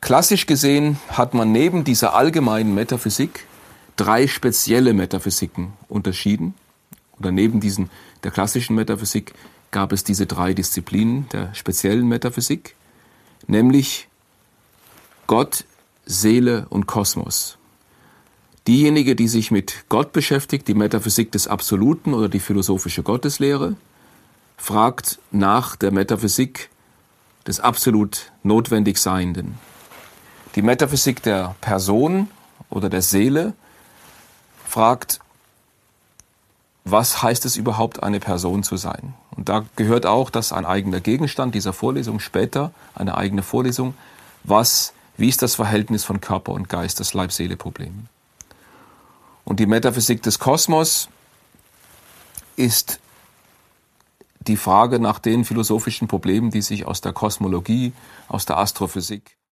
Klassisch gesehen hat man neben dieser allgemeinen Metaphysik 3 spezielle Metaphysiken unterschieden. Oder neben der klassischen Metaphysik gab es diese 3 Disziplinen der speziellen Metaphysik, nämlich Gott, Seele und Kosmos. Diejenige, die sich mit Gott beschäftigt, die Metaphysik des Absoluten oder die philosophische Gotteslehre, fragt nach der Metaphysik des absolut notwendig Seienden. Die Metaphysik der Person oder der Seele fragt, was heißt es überhaupt, eine Person zu sein? Und da gehört auch das ein eigener Gegenstand dieser Vorlesung, später eine eigene Vorlesung, wie ist das Verhältnis von Körper und Geist, das Leib-Seele-Problem. Und die Metaphysik des Kosmos ist die Frage nach den philosophischen Problemen, die sich aus der Kosmologie, aus der Astrophysik